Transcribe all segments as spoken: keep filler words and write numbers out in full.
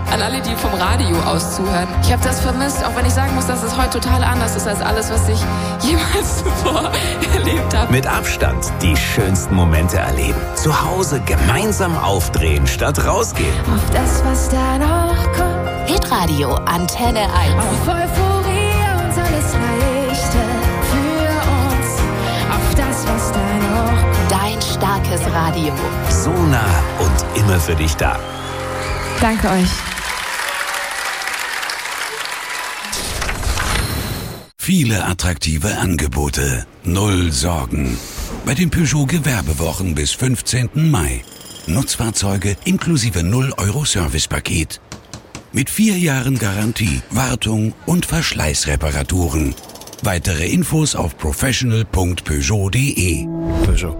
An alle, die vom Radio aus zuhören. Ich habe das vermisst, auch wenn ich sagen muss, dass es heute total anders ist als alles, was ich jemals zuvor erlebt habe. Mit Abstand die schönsten Momente erleben. Zu Hause gemeinsam aufdrehen statt rausgehen. Auf das, was da noch kommt. Hitradio Antenne eins. Auf Euphorie und alles Leichte für uns. Auf das, was da noch kommt. Dein starkes Radio. So nah und immer für dich da. Danke euch. Viele attraktive Angebote, null Sorgen. Bei den Peugeot Gewerbewochen bis fünfzehnten Mai. Nutzfahrzeuge inklusive null Euro Servicepaket. Mit vier Jahren Garantie, Wartung und Verschleißreparaturen. Weitere Infos auf professional punkt peugeot punkt de. Peugeot.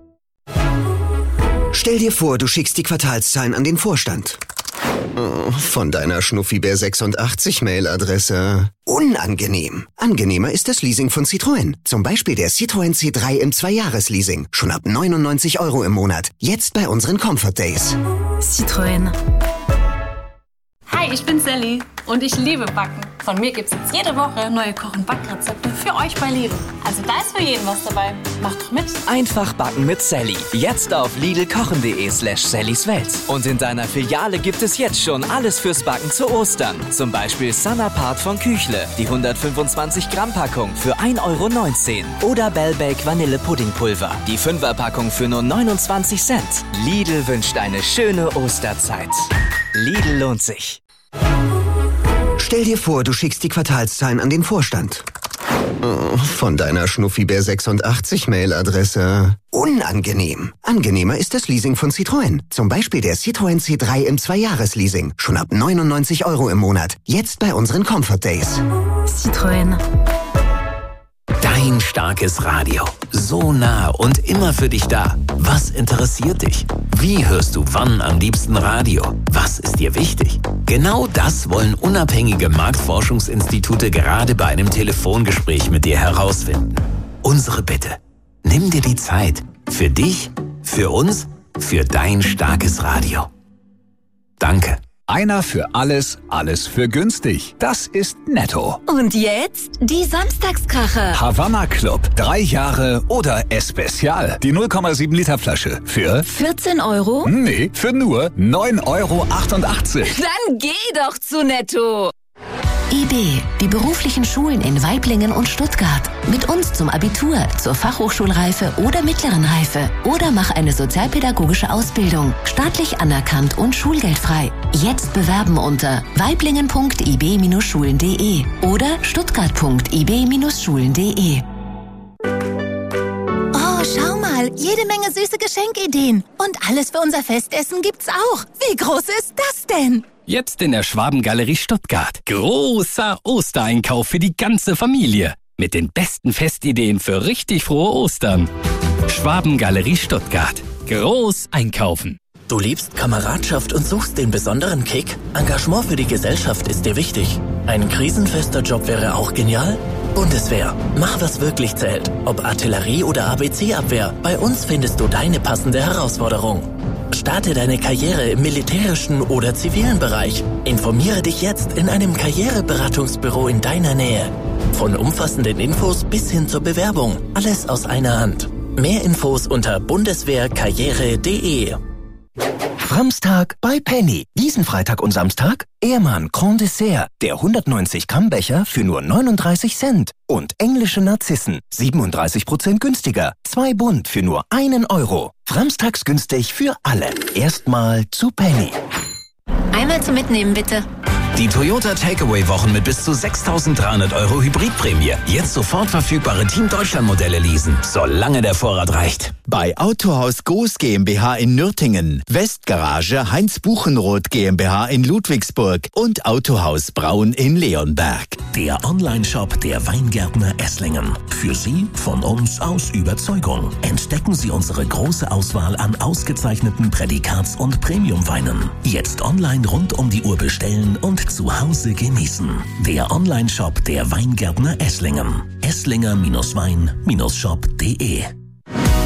Stell dir vor, du schickst die Quartalszahlen an den Vorstand. Oh, von deiner Schnuffibär sechsundachtzig Mailadresse. Unangenehm. Angenehmer ist das Leasing von Citroën. Zum Beispiel der Citroën C drei im Zwei-Jahres-Leasing. Schon ab neunundneunzig Euro im Monat. Jetzt bei unseren Comfort Days. Citroën. Hi, ich bin Sally und ich liebe Backen. Von mir gibt's jetzt jede Woche neue Koch- und Backrezepte für euch bei Lidl. Also da ist für jeden was dabei. Macht doch mit. Einfach backen mit Sally. Jetzt auf lidlkochen.de slash Sallys Welt. Und in deiner Filiale gibt es jetzt schon alles fürs Backen zu Ostern. Zum Beispiel Sanapart von Küchle, die hundertfünfundzwanzig Gramm Packung für ein Euro neunzehn. Oder Bellbake Vanille Puddingpulver, die Fünfer Packung für nur neunundzwanzig Cent. Lidl wünscht eine schöne Osterzeit. Lidl lohnt sich. Stell dir vor, du schickst die Quartalszahlen an den Vorstand. Oh, von deiner Schnuffibär sechsundachtzig Mailadresse. Unangenehm. Angenehmer ist das Leasing von Citroën. Zum Beispiel der Citroën C drei im Zwei-Jahres-Leasing. Schon ab neunundneunzig Euro im Monat. Jetzt bei unseren Comfort Days. Citroën. Dein starkes Radio. So nah und immer für dich da. Was interessiert dich? Wie hörst du wann am liebsten Radio? Was ist dir wichtig? Genau das wollen unabhängige Marktforschungsinstitute gerade bei einem Telefongespräch mit dir herausfinden. Unsere Bitte: Nimm dir die Zeit. Für dich, für uns, für dein starkes Radio. Danke. Einer für alles, alles für günstig. Das ist Netto. Und jetzt die Samstagskracher. Havanna Club. Drei Jahre oder Especial. Die null Komma sieben Liter Flasche. Für? vierzehn Euro? Nee, für nur neun Euro achtundachtzig. Dann geh doch zu Netto. I B, die beruflichen Schulen in Waiblingen und Stuttgart. Mit uns zum Abitur, zur Fachhochschulreife oder mittleren Reife. Oder mach eine sozialpädagogische Ausbildung. Staatlich anerkannt und schulgeldfrei. Jetzt bewerben unter waiblingen punkt i b bindestrich schulen punkt de oder stuttgart punkt i b bindestrich schulen punkt de. Oh, schau mal, jede Menge süße Geschenkideen. Und alles für unser Festessen gibt's auch. Wie groß ist das denn? Jetzt in der Schwabengalerie Stuttgart. Großer Ostereinkauf für die ganze Familie. Mit den besten Festideen für richtig frohe Ostern. Schwabengalerie Stuttgart. Groß einkaufen. Du liebst Kameradschaft und suchst den besonderen Kick? Engagement für die Gesellschaft ist dir wichtig. Ein krisenfester Job wäre auch genial? Bundeswehr. Mach, was wirklich zählt. Ob Artillerie oder A B C-Abwehr. Bei uns findest du deine passende Herausforderung. Starte deine Karriere im militärischen oder zivilen Bereich. Informiere dich jetzt in einem Karriereberatungsbüro in deiner Nähe. Von umfassenden Infos bis hin zur Bewerbung. Alles aus einer Hand. Mehr Infos unter bundeswehrkarriere punkt de. Framstag bei Penny. Diesen Freitag und Samstag Ehrmann Grand Dessert. Der hundertneunzig Gramm Becher für nur neununddreißig Cent. Und englische Narzissen. siebenunddreißig Prozent günstiger. Zwei Bund für nur einen Euro. Framstags günstig für alle. Erstmal zu Penny. Einmal zum Mitnehmen, bitte. Die Toyota Takeaway-Wochen mit bis zu sechstausenddreihundert Euro Hybridprämie. Jetzt sofort verfügbare Team Deutschland-Modelle leasen, solange der Vorrat reicht. Bei Autohaus Goos GmbH in Nürtingen, Westgarage Heinz Buchenroth GmbH in Ludwigsburg und Autohaus Braun in Leonberg. Der Online-Shop der Weingärtner Esslingen. Für Sie von uns aus Überzeugung. Entdecken Sie unsere große Auswahl an ausgezeichneten Prädikats- und Premium-Weinen. Jetzt online rund um die Uhr bestellen und zu Hause genießen. Der Online-Shop der Weingärtner Esslingen. esslinger Wein Shop punkt de.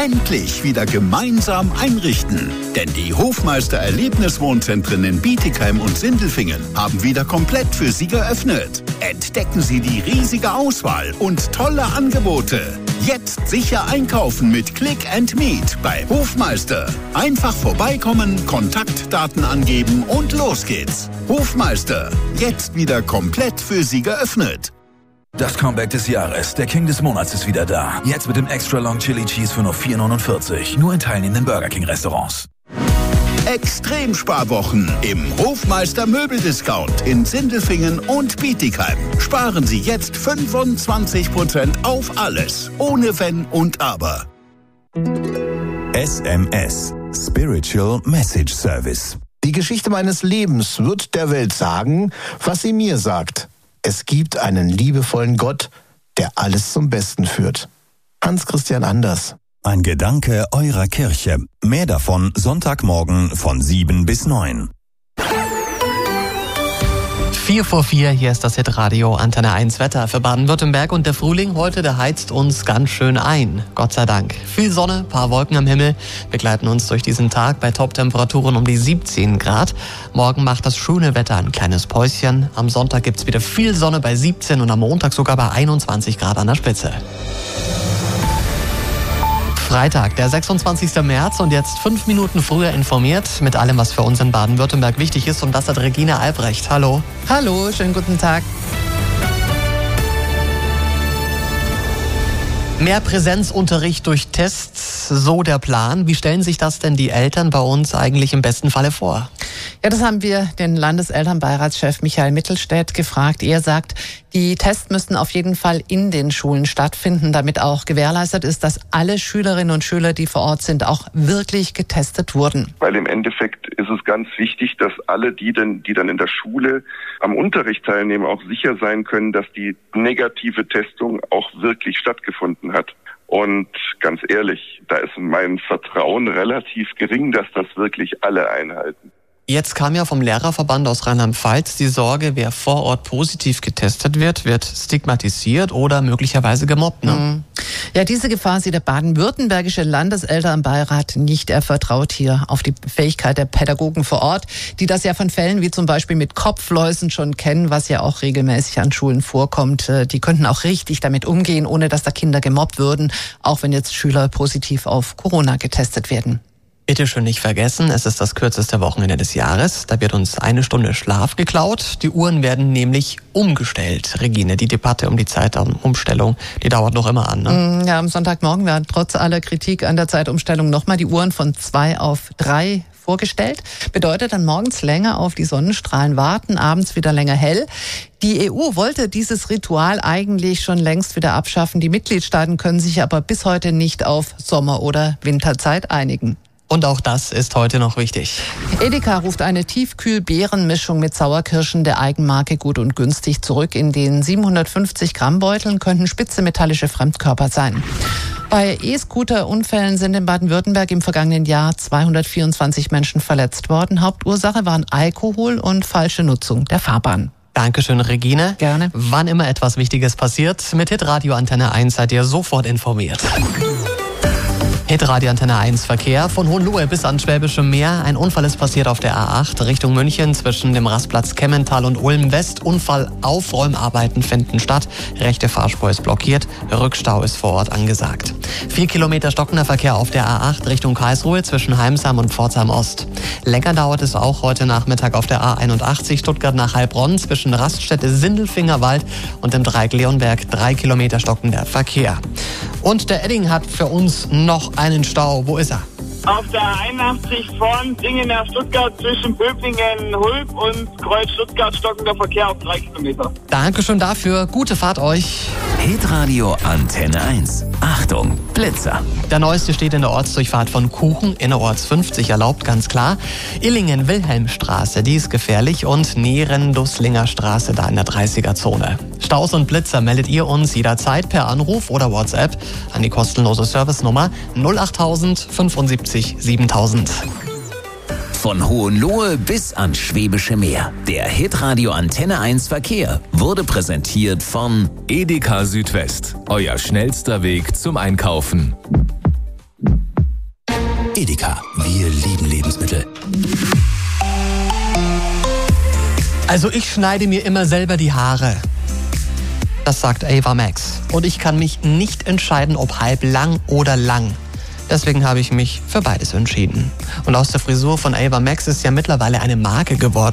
endlich wieder gemeinsam einrichten. Denn die Hofmeister Erlebniswohnzentren in Bietigheim und Sindelfingen haben wieder komplett für Sie geöffnet. Entdecken Sie die riesige Auswahl und tolle Angebote. Jetzt sicher einkaufen mit Click and Meet bei Hofmeister. Einfach vorbeikommen, Kontaktdaten angeben und los geht's. Hofmeister, jetzt wieder komplett für Sie geöffnet. Das Comeback des Jahres, der King des Monats ist wieder da. Jetzt mit dem Extra Long Chili Cheese für nur vier neunundvierzig. Nur in teilnehmenden Burger King Restaurants. Extremsparwochen im Hofmeister Möbeldiscount in Sindelfingen und Bietigheim. Sparen Sie jetzt fünfundzwanzig Prozent auf alles, ohne Wenn und Aber. S M S, Spiritual Message Service. Die Geschichte meines Lebens wird der Welt sagen, was sie mir sagt. Es gibt einen liebevollen Gott, der alles zum Besten führt. Hans Christian Anders. Ein Gedanke eurer Kirche. Mehr davon Sonntagmorgen von sieben bis neun. vier vor vier, hier ist das Hitradio Antenne eins Wetter für Baden-Württemberg und der Frühling heute, der heizt uns ganz schön ein. Gott sei Dank. Viel Sonne, paar Wolken am Himmel begleiten uns durch diesen Tag bei Toptemperaturen um die siebzehn Grad. Morgen macht das schöne Wetter ein kleines Päuschen. Am Sonntag gibt's wieder viel Sonne bei siebzehn und am Montag sogar bei einundzwanzig Grad an der Spitze. Freitag, der sechsundzwanzigster März und jetzt fünf Minuten früher informiert mit allem, was für uns in Baden-Württemberg wichtig ist. Und das hat Regina Albrecht. Hallo. Hallo, schönen guten Tag. Mehr Präsenzunterricht durch Tests, so der Plan. Wie stellen sich das denn die Eltern bei uns eigentlich im besten Falle vor? Ja, das haben wir den Landeselternbeiratschef Michael Mittelstädt gefragt. Er sagt, die Tests müssten auf jeden Fall in den Schulen stattfinden, damit auch gewährleistet ist, dass alle Schülerinnen und Schüler, die vor Ort sind, auch wirklich getestet wurden. Weil im Endeffekt ist es ganz wichtig, dass alle, die dann, die dann in der Schule am Unterricht teilnehmen, auch sicher sein können, dass die negative Testung auch wirklich stattgefunden hat. Und ganz ehrlich, da ist mein Vertrauen relativ gering, dass das wirklich alle einhalten. Jetzt kam ja vom Lehrerverband aus Rheinland-Pfalz die Sorge, wer vor Ort positiv getestet wird, wird stigmatisiert oder möglicherweise gemobbt. Ne? Ja, diese Gefahr sieht der baden-württembergische Landeselternbeirat nicht. Er vertraut hier auf die Fähigkeit der Pädagogen vor Ort, die das ja von Fällen wie zum Beispiel mit Kopfläusen schon kennen, was ja auch regelmäßig an Schulen vorkommt. Die könnten auch richtig damit umgehen, ohne dass da Kinder gemobbt würden, auch wenn jetzt Schüler positiv auf Corona getestet werden. Bitte schön nicht vergessen, es ist das kürzeste Wochenende des Jahres. Da wird uns eine Stunde Schlaf geklaut. Die Uhren werden nämlich umgestellt. Regine, die Debatte um die Zeitumstellung, die dauert noch immer an. Ne? Ja, am Sonntagmorgen werden trotz aller Kritik an der Zeitumstellung nochmal die Uhren von zwei auf drei vorgestellt. Bedeutet dann morgens länger auf die Sonnenstrahlen warten, abends wieder länger hell. Die E U wollte dieses Ritual eigentlich schon längst wieder abschaffen. Die Mitgliedstaaten können sich aber bis heute nicht auf Sommer- oder Winterzeit einigen. Und auch das ist heute noch wichtig. Edeka ruft eine Tiefkühl-Beerenmischung mit Sauerkirschen der Eigenmarke Gut und Günstig zurück. In den siebenhundertfünfzig Gramm Beuteln könnten spitze metallische Fremdkörper sein. Bei E-Scooter-Unfällen sind in Baden-Württemberg im vergangenen Jahr zweihundertvierundzwanzig Menschen verletzt worden. Hauptursache waren Alkohol und falsche Nutzung der Fahrbahn. Dankeschön, Regine. Gerne. Wann immer etwas Wichtiges passiert, mit Hitradio Antenne eins seid ihr sofort informiert. Hitradio Antenne eins Verkehr von Hohenlohe bis ans Schwäbische Meer. Ein Unfall ist passiert auf der A acht Richtung München zwischen dem Rastplatz Kemmental und Ulm West. Unfall, Aufräumarbeiten finden statt. Rechte Fahrspur ist blockiert. Rückstau ist vor Ort angesagt. Vier Kilometer stockender Verkehr auf der A acht Richtung Karlsruhe zwischen Heimsam und Pforzheim Ost. Länger dauert es auch heute Nachmittag auf der A einundachtzig Stuttgart nach Heilbronn zwischen Raststätte Sindelfingerwald und dem Dreieck Leonberg. Drei Kilometer stockender Verkehr. Und der Edding hat für uns noch einen Stau. Wo ist er? Auf der einundachtzig von Dingen nach Stuttgart zwischen Böblingen, Hulb und Kreuz Stuttgart stockender Verkehr auf drei Kilometer. Dankeschön dafür. Gute Fahrt euch. Hitradio Antenne eins. Achtung, Blitzer. Der neueste steht in der Ortsdurchfahrt von Kuchen, innerorts fünfzig erlaubt, ganz klar. Illingen-Wilhelmstraße, die ist gefährlich und Nieren-Dusslinger Straße da in der dreißiger Zone. Staus und Blitzer meldet ihr uns jederzeit per Anruf oder WhatsApp an die kostenlose Servicenummer null achttausend fünfundsiebzig siebentausend. Von Hohenlohe bis ans Schwäbische Meer. Der Hitradio Antenne eins Verkehr wurde präsentiert von Edeka Südwest. Euer schnellster Weg zum Einkaufen. Edeka, wir lieben Lebensmittel. Also ich schneide mir immer selber die Haare. Das sagt Ava Max. Und ich kann mich nicht entscheiden, ob halb lang oder lang. Deswegen habe ich mich für beides entschieden. Und aus der Frisur von Ava Max ist ja mittlerweile eine Marke geworden.